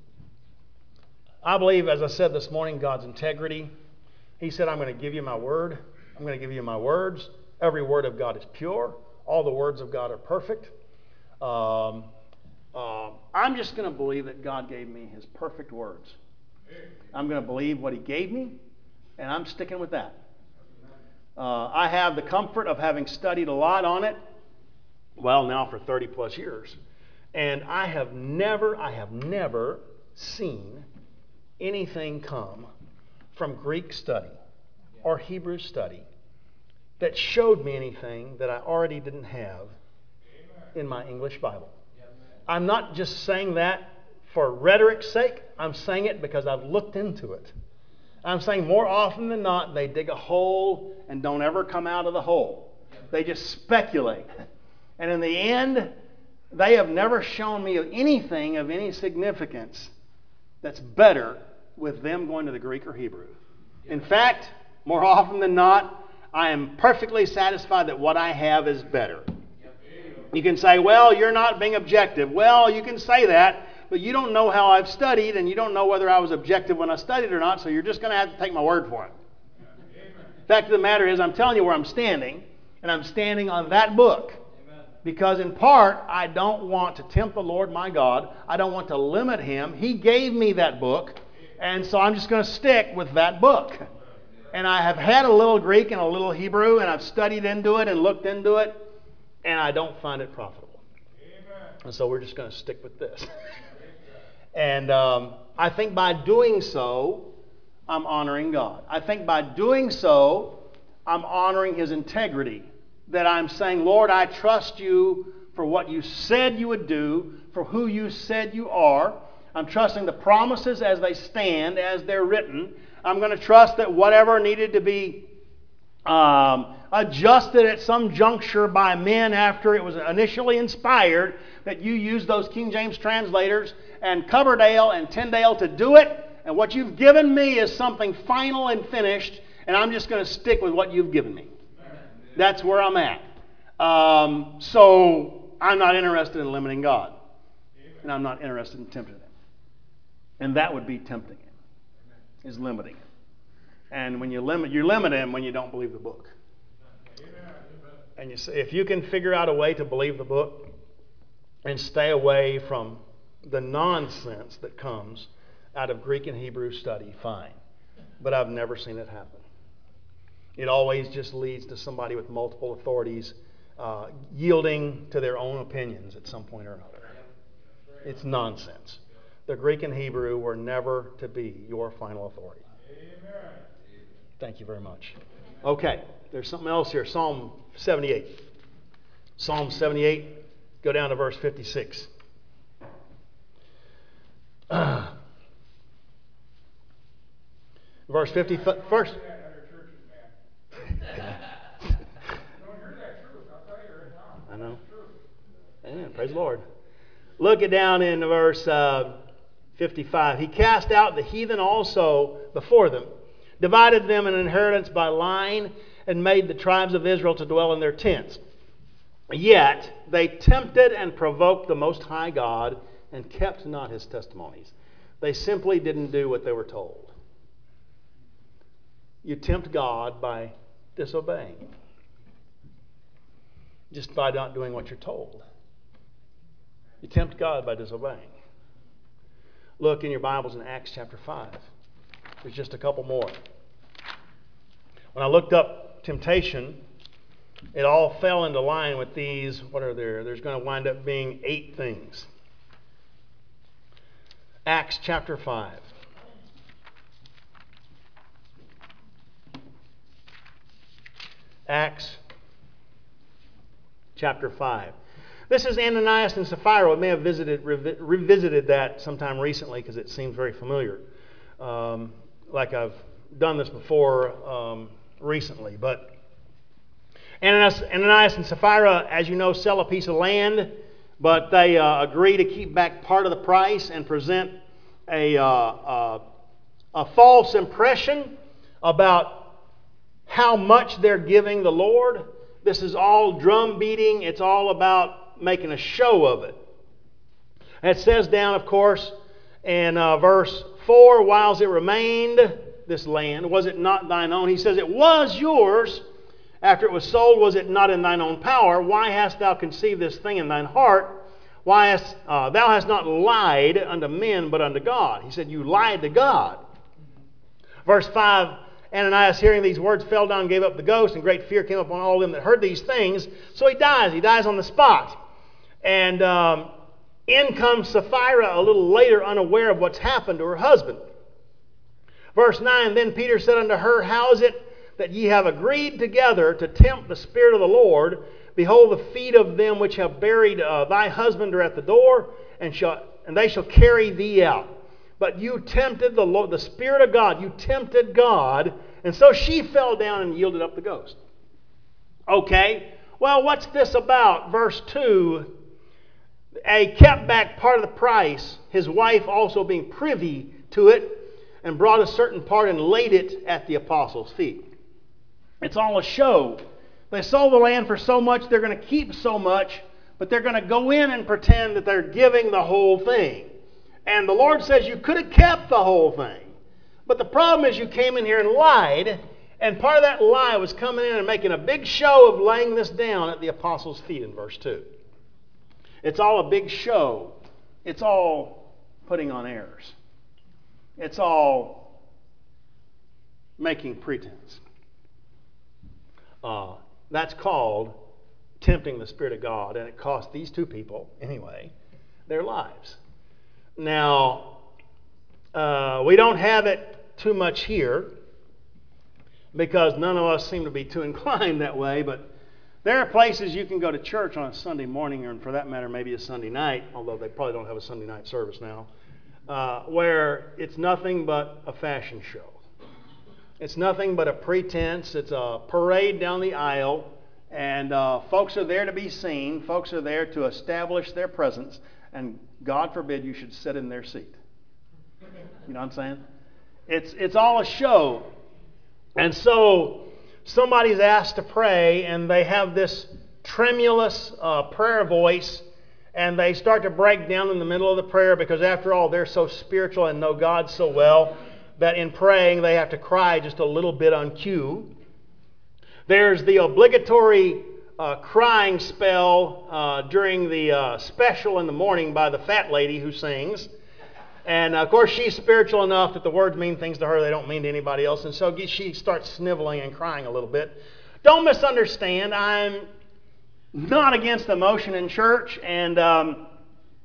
I believe, as I said this morning, God's integrity. He said, I'm going to give you my word. I'm going to give you my words. Every word of God is pure. All the words of God are perfect. Um, uh, I'm just going to believe that God gave me His perfect words. I'm going to believe what He gave me, and I'm sticking with that. Uh, I have the comfort of having studied a lot on it, well, now for thirty plus years. And I have never, I have never seen anything come from Greek study or Hebrew study that showed me anything that I already didn't have in my English Bible. I'm not just saying that for rhetoric's sake. I'm saying it because I've looked into it. I'm saying more often than not, they dig a hole and don't ever come out of the hole. They just speculate. And in the end, they have never shown me anything of any significance that's better with them going to the Greek or Hebrew. In fact, more often than not, I am perfectly satisfied that what I have is better. You can say, well, you're not being objective. Well, you can say that, but you don't know how I've studied, and you don't know whether I was objective when I studied or not, so you're just going to have to take my word for it. The fact of the matter is, I'm telling you where I'm standing, and I'm standing on that book. Because in part, I don't want to tempt the Lord my God. I don't want to limit Him. He gave me that book, and so I'm just going to stick with that book. And I have had a little Greek and a little Hebrew, and I've studied into it and looked into it, and I don't find it profitable. And so we're just going to stick with this. And um, I think by doing so, I'm honoring God. I think by doing so, I'm honoring His integrity. That I'm saying, Lord, I trust You for what You said You would do, for who You said You are. I'm trusting the promises as they stand, as they're written. I'm going to trust that whatever needed to be um, adjusted at some juncture by men after it was initially inspired, that You used those King James translators and Coverdale and Tyndale to do it. And what You've given me is something final and finished, and I'm just going to stick with what You've given me. That's where I'm at. Um, so I'm not interested in limiting God. And I'm not interested in tempting Him. And that would be tempting Him, is limiting Him. And when you limit, you limit Him when you don't believe the book. And you say, if you can figure out a way to believe the book and stay away from the nonsense that comes out of Greek and Hebrew study, fine. But I've never seen it happen. It always just leads to somebody with multiple authorities uh, yielding to their own opinions at some point or another. It's nonsense. the Greek and Hebrew were never to be your final authority. Amen. Thank you very much. Okay, there's something else here. Psalm seventy-eight. Psalm seventy-eight, go down to verse fifty-six. Verse fifty, first. I know. Amen. Praise the Lord. Look it down in verse uh, fifty-five. He cast out the heathen also before them, divided them an inheritance by line, and made the tribes of Israel to dwell in their tents. Yet they tempted and provoked the Most High God and kept not his testimonies. They simply didn't do what they were told. You tempt God by disobeying, just by not doing what you're told. You tempt God by disobeying. Look in your Bibles in Acts chapter five. There's just a couple more. When I looked up temptation, it all fell into line with these. What are there? There's going to wind up being eight things. Acts chapter five. Acts chapter five. This is Ananias and Sapphira. We may have visited, revi- revisited that sometime recently because it seems very familiar. Um, like I've done this before um, recently. But Ananias, Ananias and Sapphira, as you know, sell a piece of land, but they uh, agree to keep back part of the price and present a, uh, uh, a false impression about how much they're giving the Lord. This is all drum beating. It's all about making a show of it. It says down, of course, in uh, verse four, whiles it remained, this land, was it not thine own? He says, it was yours. After it was sold, was it not in thine own power? Why hast thou conceived this thing in thine heart? Why hast uh, thou hast not lied unto men, but unto God? He said, you lied to God. Verse five, Ananias, hearing these words, fell down and gave up the ghost, and great fear came upon all them that heard these things. So he dies. He dies on the spot. And um, in comes Sapphira a little later, unaware of what's happened to her husband. Verse nine, then Peter said unto her, how is it that ye have agreed together to tempt the Spirit of the Lord? Behold, the feet of them which have buried uh, thy husband are at the door, and shall and they shall carry thee out. But you tempted the Lord, the Spirit of God. You tempted God. And so she fell down and yielded up the ghost. Okay, well, what's this about? Verse two, a kept back part of the price, his wife also being privy to it, and brought a certain part and laid it at the apostles' feet. It's all a show. They sold the land for so much, they're going to keep so much, but they're going to go in and pretend that they're giving the whole thing. And the Lord says you could have kept the whole thing. But the problem is you came in here and lied, and part of that lie was coming in and making a big show of laying this down at the apostles' feet in verse two. It's all a big show. It's all putting on airs. It's all making pretense. Uh, that's called tempting the Spirit of God, and it cost these two people, anyway, their lives. Now, uh, we don't have it too much here because none of us seem to be too inclined that way, but there are places you can go to church on a Sunday morning, or for that matter, maybe a Sunday night, although they probably don't have a Sunday night service now, uh, where it's nothing but a fashion show. It's nothing but a pretense. It's a parade down the aisle, and uh, folks are there to be seen. Folks are there to establish their presence, and God forbid you should sit in their seat. You know what I'm saying? It's, it's all a show. And so somebody's asked to pray, and they have this tremulous uh, prayer voice, and they start to break down in the middle of the prayer because, after all, they're so spiritual and know God so well that in praying they have to cry just a little bit on cue. There's the obligatory uh, crying spell uh, during the uh, special in the morning by the fat lady who sings. And, uh, of course, she's spiritual enough that the words mean things to her they don't mean to anybody else. And so she starts sniveling and crying a little bit. Don't misunderstand. I'm not against emotion in church. And um,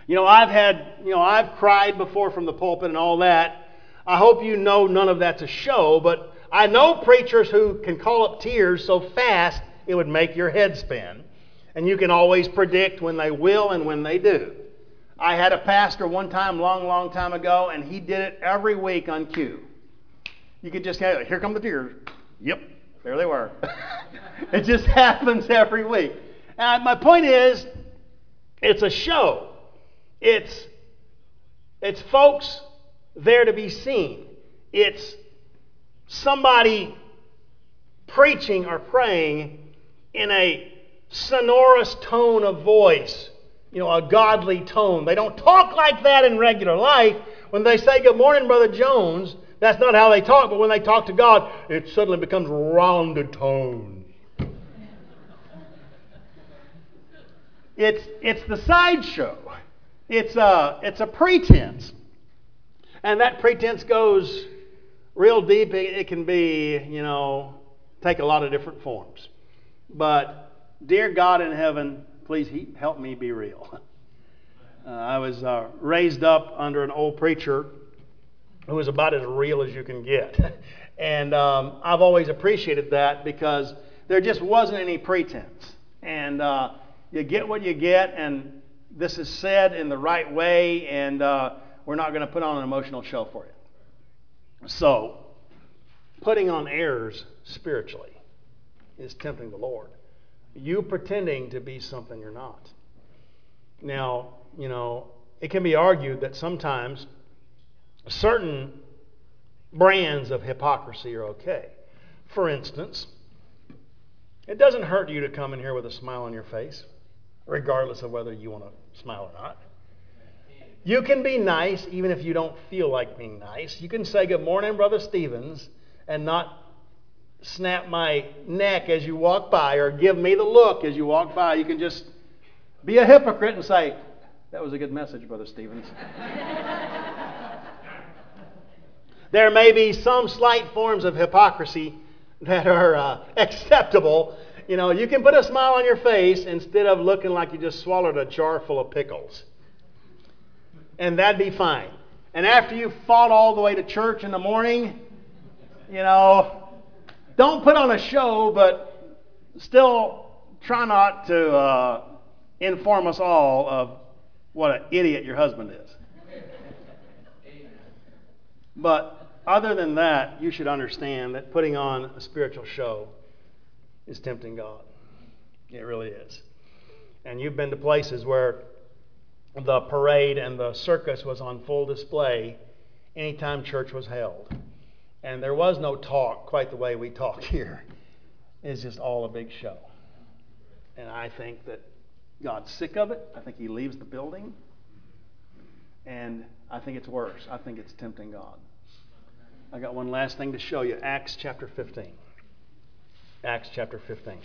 You know, I've had, you know, I've cried before from the pulpit and all that. I hope you know none of that's a show, but I know preachers who can call up tears so fast it would make your head spin. And you can always predict when they will and when they do. I had a pastor one time, long, long time ago, and he did it every week on cue. You could just have, here come the tears. Yep, there they were. It just happens every week. And my point is, it's a show. It's, it's folks there to be seen. It's somebody preaching or praying in a sonorous tone of voice, you know, a godly tone. They don't talk like that in regular life. When they say, good morning, Brother Jones, that's not how they talk, but when they talk to God, it suddenly becomes rounded tones. It's, it's the sideshow. It's a, it's a pretense. And that pretense goes real deep. It, it can be, you know, take a lot of different forms. But, dear God in heaven, please help me be real. Uh, I was uh, raised up under an old preacher who was about as real as you can get. And um, I've always appreciated that because there just wasn't any pretense. And uh, you get what you get, and this is said in the right way, and uh, we're not going to put on an emotional show for you. So, putting on airs spiritually is tempting the Lord. You pretending to be something you're not. Now, you know, it can be argued that sometimes certain brands of hypocrisy are okay. For instance, it doesn't hurt you to come in here with a smile on your face, regardless of whether you want to smile or not. You can be nice even if you don't feel like being nice. You can say, good morning, Brother Stevens, and not snap my neck as you walk by or give me the look as you walk by. You can just be a hypocrite and say, that was a good message, Brother Stevens. There may be some slight forms of hypocrisy that are uh, acceptable. You know, you can put a smile on your face instead of looking like you just swallowed a jar full of pickles. And that'd be fine. And after you've fought all the way to church in the morning, you know, don't put on a show, but still try not to uh, inform us all of what an idiot your husband is. But other than that, you should understand that putting on a spiritual show is tempting God. It really is. And you've been to places where the parade and the circus was on full display anytime church was held. And there was no talk quite the way we talk here. It's just all a big show. And I think that God's sick of it. I think he leaves the building. And I think it's worse. I think it's tempting God. I got one last thing to show you. Acts chapter fifteen. Acts chapter fifteen.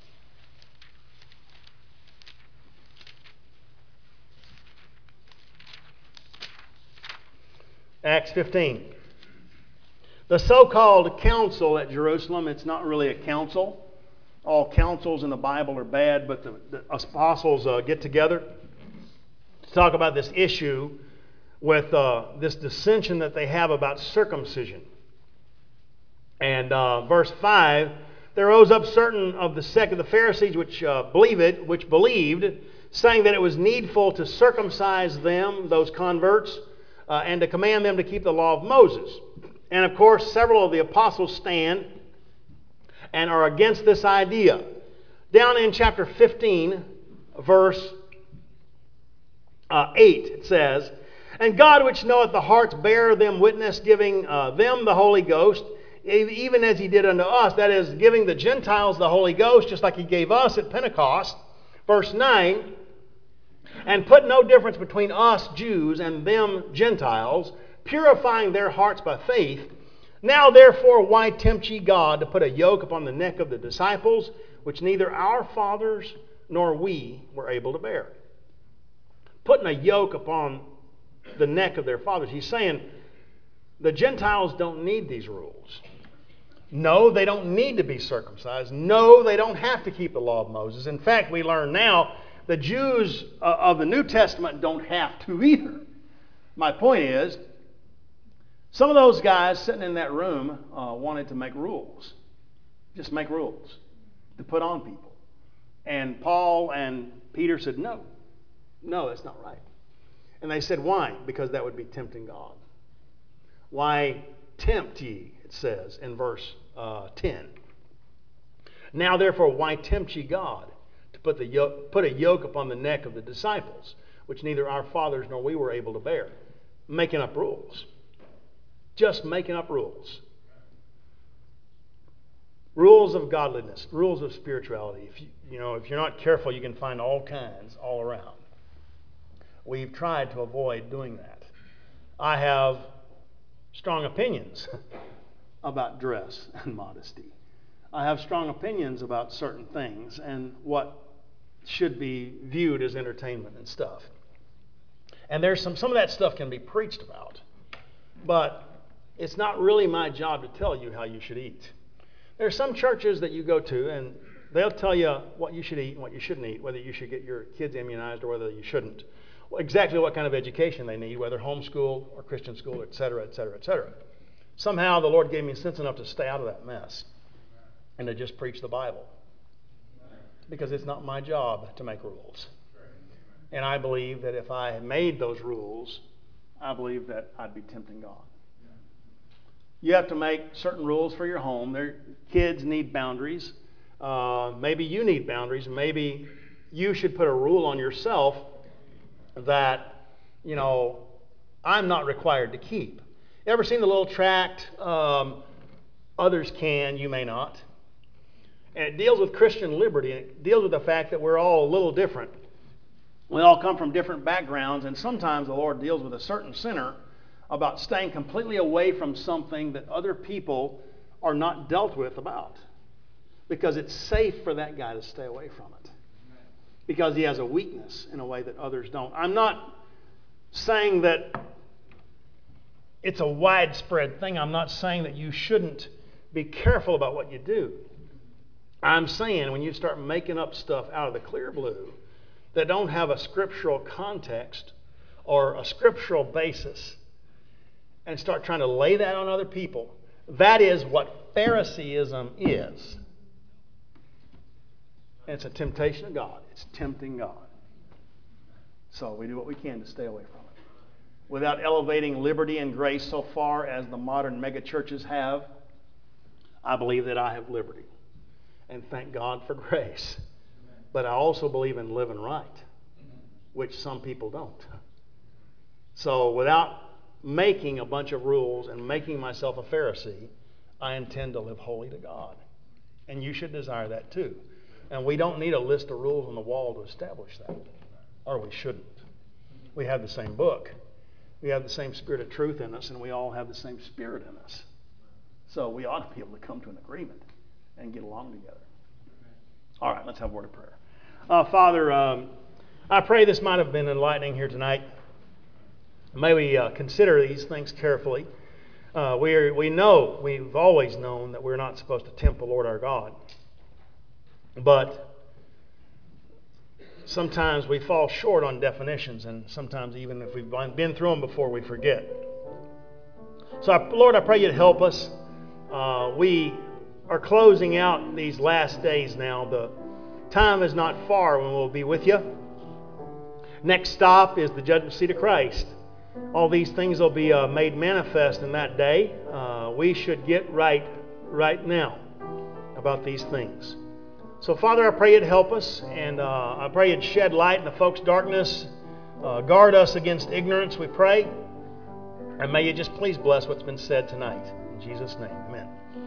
Acts fifteen. The so-called council at Jerusalem, it's not really a council. All councils in the Bible are bad, but the, the apostles uh, get together to talk about this issue with uh, this dissension that they have about circumcision. And uh, verse five, there rose up certain of the sect of the Pharisees which uh, believe it, which believed, saying that it was needful to circumcise them, those converts, uh, and to command them to keep the law of Moses. And of course, several of the apostles stand and are against this idea. Down in chapter fifteen, verse uh, eight, it says, and God which knoweth the hearts bare them witness, giving uh, them the Holy Ghost, even as he did unto us, that is, giving the Gentiles the Holy Ghost, just like he gave us at Pentecost. Verse nine, and put no difference between us Jews and them Gentiles, purifying their hearts by faith. Now therefore why tempt ye God to put a yoke upon the neck of the disciples, which neither our fathers nor we were able to bear? Putting a yoke upon the neck of their fathers. He's saying the Gentiles don't need these rules. No, they don't need to be circumcised. No, they don't have to keep the law of Moses. In fact, we learn now the Jews of the New Testament don't have to either. My point is, some of those guys sitting in that room uh, wanted to make rules. Just make rules to put on people. And Paul and Peter said, no, no, that's not right. And they said, why? Because that would be tempting God. Why tempt ye, it says in verse uh, ten. Now therefore, why tempt ye God to put, the yoke, put a yoke upon the neck of the disciples, which neither our fathers nor we were able to bear? Making up rules. Just making up rules. Rules of godliness, rules of spirituality. If you, you know, if you're not careful, you can find all kinds all around. We've tried to avoid doing that. I have strong opinions about dress and modesty. I have strong opinions about certain things and what should be viewed as entertainment and stuff. And there's some, some of that stuff can be preached about. But it's not really my job to tell you how you should eat. There are some churches that you go to and they'll tell you what you should eat and what you shouldn't eat, whether you should get your kids immunized or whether you shouldn't. Exactly what kind of education they need, whether homeschool or Christian school, et cetera, et cetera, et cetera. Somehow the Lord gave me sense enough to stay out of that mess and to just preach the Bible. Because it's not my job to make rules. And I believe that if I had made those rules, I believe that I'd be tempting God. You have to make certain rules for your home. Their kids need boundaries. Uh, maybe you need boundaries. Maybe you should put a rule on yourself that, you know, I'm not required to keep. You ever seen the little tract, um, others can, you may not? And it deals with Christian liberty. And it deals with the fact that we're all a little different. We all come from different backgrounds, and sometimes the Lord deals with a certain sinner about staying completely away from something that other people are not dealt with about. Because it's safe for that guy to stay away from it. Because he has a weakness in a way that others don't. I'm not saying that it's a widespread thing. I'm not saying that you shouldn't be careful about what you do. I'm saying when you start making up stuff out of the clear blue that don't have a scriptural context or a scriptural basis and start trying to lay that on other people, that is what Phariseeism is. And it's a temptation of God. It's tempting God. So we do what we can to stay away from it. Without elevating liberty and grace so far as the modern megachurches have, I believe that I have liberty. And thank God for grace. But I also believe in living right, which some people don't. So without making a bunch of rules and making myself a Pharisee, I intend to live holy to God. And you should desire that too. And we don't need a list of rules on the wall to establish that. Or we shouldn't. We have the same book. We have the same spirit of truth in us, and we all have the same spirit in us. So we ought to be able to come to an agreement and get along together. All right, let's have a word of prayer. Uh, Father, um, I pray this might have been enlightening here tonight. May we uh, consider these things carefully. Uh, we we know, we've always known that we're not supposed to tempt the Lord our God. But sometimes we fall short on definitions, and sometimes even if we've been through them before, we forget. So, I, Lord, I pray you'd help us. Uh, we are closing out these last days now. The time is not far when we'll be with you. Next stop is the judgment seat of Christ. All these things will be uh, made manifest in that day. Uh, we should get right right now about these things. So, Father, I pray you'd help us, and uh, I pray you'd shed light in the folks' darkness. Uh, guard us against ignorance, we pray. And may you just please bless what's been said tonight. In Jesus' name, amen.